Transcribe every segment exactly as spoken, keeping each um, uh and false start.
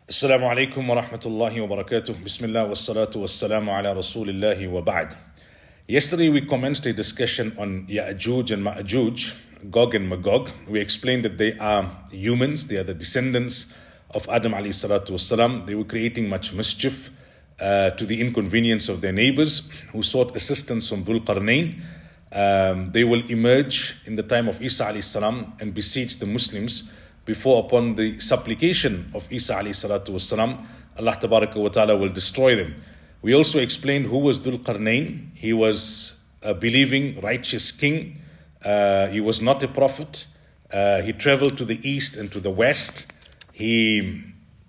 Assalamu alaikum wa rahmatullahi wa barakatuh. Bismillah wa salatu wa salamu ala rasulillahi wa ba'd. Yesterday we commenced a discussion on Ya'juj and Ma'juj, Gog and Magog. We explained that they are humans, they are the descendants of Adam alayhi salatu wasalam. They were creating much mischief uh, to the inconvenience of their neighbors who sought assistance from Dhul Qarnayn. Um, they will emerge in the time of Isa alayhi salam and besiege the Muslims before, upon the supplication of Isa alayhi salatu wasalam, Allah tabaraka wa ta'ala will destroy them. We also explained who was Dhul Qarnayn. He was a believing, righteous king. Uh, he was not a prophet. Uh, he traveled to the east and to the west. He,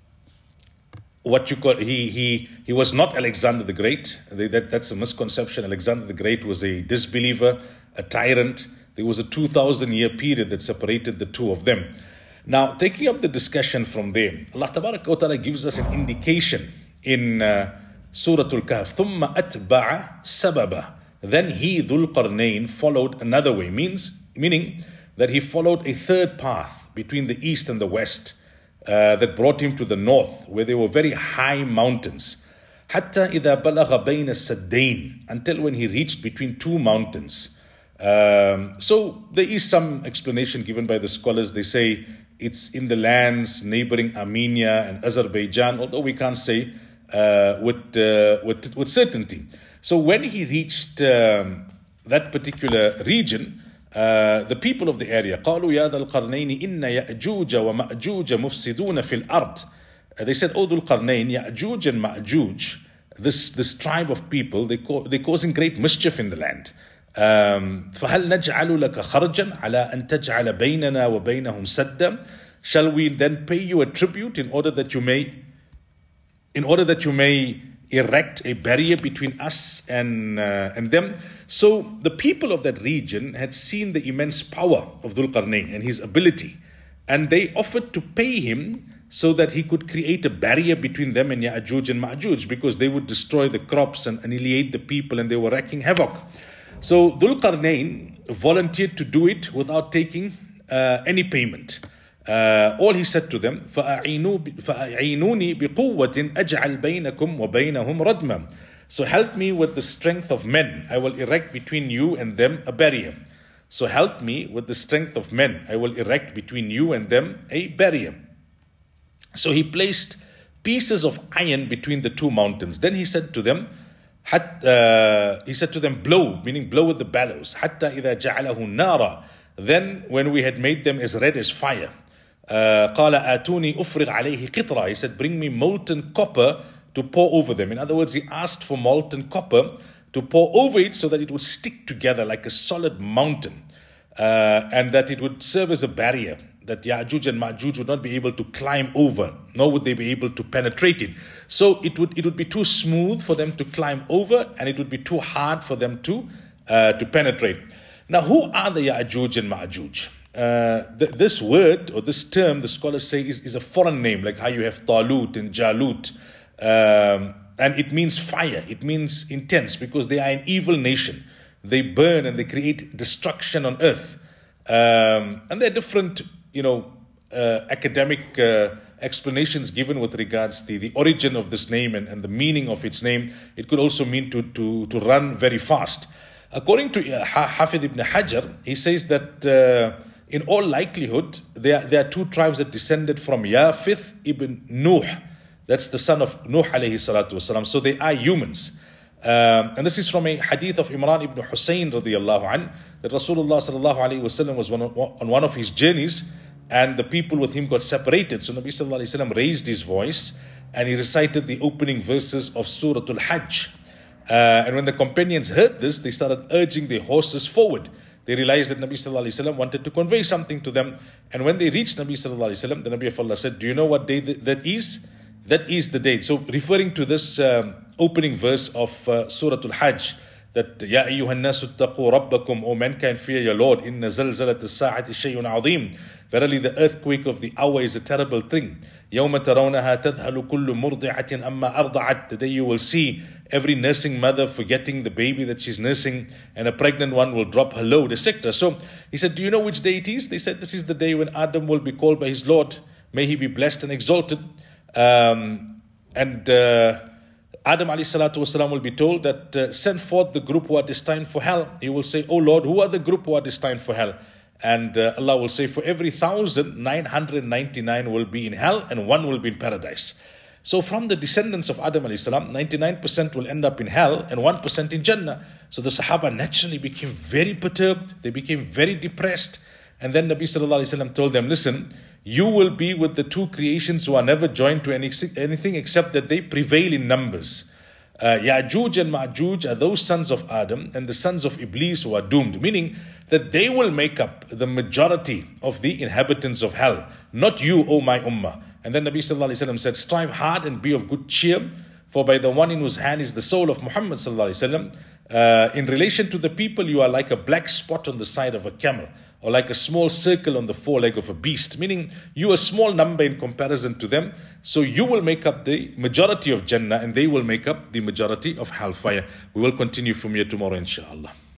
what you call, he he he was not Alexander the Great. That, that's a misconception. Alexander the Great was a disbeliever, a tyrant. There was a two thousand year period that separated the two of them. Now, taking up the discussion from there, Allah Tabaraka wa Ta'ala gives us an indication in uh, Surah Al-Kahf. ثُمَّ أَتْبَعَ سَبَبًا. Then he, Dhul Qarnayn, followed another way. Means, meaning that he followed a third path between the east and the west uh, that brought him to the north, where there were very high mountains. حَتَّى إِذَا بَلَغَ بَيْنَ السَّدَّيْنِ. Until when he reached between two mountains. Um, so there is some explanation given by the scholars. They say it's in the lands neighboring Armenia and Azerbaijan, although we can't say uh, with, uh, with with certainty. So when he reached um, that particular region, uh, the people of the area, قالوا يا ذا القرنين إن يأجوج ومأجوج مفسدون في الأرض. Uh, they said, "O Dhul Qarnayn, Ya'juj and Ma'juj, this this tribe of people, they co- they're causing great mischief in the land. Um, فهل نجعل لك خرجا على أن تجعل بيننا وبينهم سدا? Shall we then pay you a tribute in order that you may, in order that you may erect a barrier between us and uh, and them?" So the people of that region had seen the immense power of Dhul Qarnayn and his ability, and they offered to pay him so that he could create a barrier between them and Ya'juj and Ma'juj, because they would destroy the crops and annihilate the people, and they were wreaking havoc. So Dhul Qarnayn volunteered to do it without taking uh, any payment. Uh, all he said to them, فَأَعِينُونِي بِقُوَّةٍ أَجْعَلْ بَيْنَكُمْ وَبَيْنَهُمْ رَدْمًا. So help me with the strength of men. I will erect between you and them a barrier. So help me with the strength of men. I will erect between you and them a barrier. So he placed pieces of iron between the two mountains. Then he said to them, Hat, uh, he said to them, blow, meaning blow with the bellows. حَتَّى إِذَا جَعَلَهُ نَارًا. Then when we had made them as red as fire, uh, قَالَ آتُونِي أُفْرِغْ عَلَيْهِ قِطْرًا. He said, bring me molten copper to pour over them. In other words, he asked for molten copper to pour over it so that it would stick together like a solid mountain, uh, and that it would serve as a barrier, that Ya'juj and Ma'juj would not be able to climb over, nor would they be able to penetrate it. So it would it would be too smooth for them to climb over, and it would be too hard for them to uh, to penetrate. Now, who are the Ya'juj and Ma'juj? Uh, th- this word or this term, the scholars say, is, is a foreign name, like how you have Talut and Jalut. Um, and it means fire. It means intense, because they are an evil nation. They burn and they create destruction on earth. Um, and there are different you know, uh, academic uh, explanations given with regards to the, the origin of this name and, and the meaning of its name. It could also mean to, to, to run very fast. According to uh, Hafid ibn Hajar, he says that uh, in all likelihood, there, there are two tribes that descended from Yafith ibn Nuh. That's the son of Nuh alayhi salatu wasalam. So they are humans. Um, and this is from a hadith of Imran ibn Hussein radiallahu anh, that Rasulullah sallallahu alayhi wasallam was one on, on one of his journeys, and the people with him got separated. So Nabi sallallahu alayhi wasallam raised his voice and he recited the opening verses of Surah Al-Hajj. Uh, and when the companions heard this, they started urging their horses forward. They realized that Nabi sallallahu alayhi wasallam wanted to convey something to them. And when they reached Nabi sallallahu alayhi wasallam, the Nabi of Allah said, "Do you know what day th- that is? That is the day." So referring to this um, opening verse of uh, Surah Al-Hajj, that Ya ayyuhan nasu attaqu rabbakum, O mankind, fear your Lord. Inna zalzalat as-sa'ati shay'un azim. Verily the earthquake of the hour is a terrible thing. Yawma tarawnaha tadhalu kullu murdi'atin amma arda'at. The day you will see every nursing mother forgetting the baby that she's nursing, and a pregnant one will drop her load, et cetera. So he said, do you know which day it is? They said, this is the day when Adam will be called by his Lord. May he be blessed and exalted. Um, and uh, Adam alayhi salatu wasalam will be told that uh, send forth the group who are destined for hell. He will say, oh Lord, who are the group who are destined for hell? And uh, Allah will say, for every thousand, nine hundred ninety-nine will be in hell and one will be in paradise. So from the descendants of Adam alayhi salam, ninety-nine percent will end up in hell and one percent in Jannah. So the Sahaba naturally became very perturbed. They became very depressed. And then Nabi sallallahu alayhi wasallam told them, listen, you will be with the two creations who are never joined to any, anything except that they prevail in numbers. Uh, Ya'juj and Ma'juj are those sons of Adam and the sons of Iblis who are doomed, meaning that they will make up the majority of the inhabitants of hell, not you, O my ummah. And then Nabi sallallahu alayhi wasallam said, strive hard and be of good cheer, for by the one in whose hand is the soul of Muhammad sallallahu alayhi wasallam, uh, in relation to the people, you are like a black spot on the side of a camel, or like a small circle on the foreleg of a beast, meaning you are a small number in comparison to them. So you will make up the majority of Jannah and they will make up the majority of hellfire. We will continue from here tomorrow, inshallah.